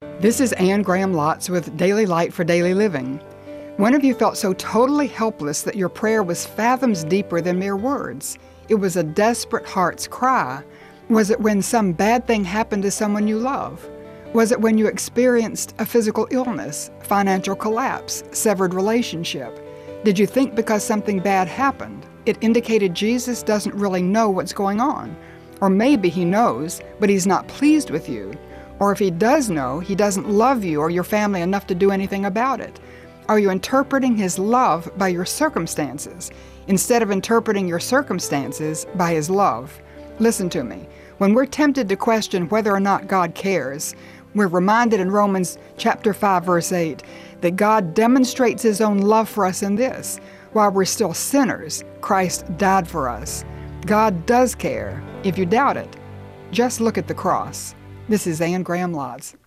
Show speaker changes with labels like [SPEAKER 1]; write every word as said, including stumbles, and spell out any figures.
[SPEAKER 1] This is Anne Graham Lotz with Daily Light for Daily Living. When have you felt so totally helpless that your prayer was fathoms deeper than mere words? It was a desperate heart's cry. Was it when some bad thing happened to someone you love? Was it when you experienced a physical illness, financial collapse, severed relationship? Did you think because something bad happened, it indicated Jesus doesn't really know what's going on? Or maybe he knows, but he's not pleased with you. Or if he does know, he doesn't love you or your family enough to do anything about it. Are you interpreting his love by your circumstances instead of interpreting your circumstances by his love? Listen to me. When we're tempted to question whether or not God cares, we're reminded in Romans chapter five, verse eight, that God demonstrates his own love for us in this: while we're still sinners, Christ died for us. God does care. If you doubt it, just look at the cross. This is Anne Graham Lotz.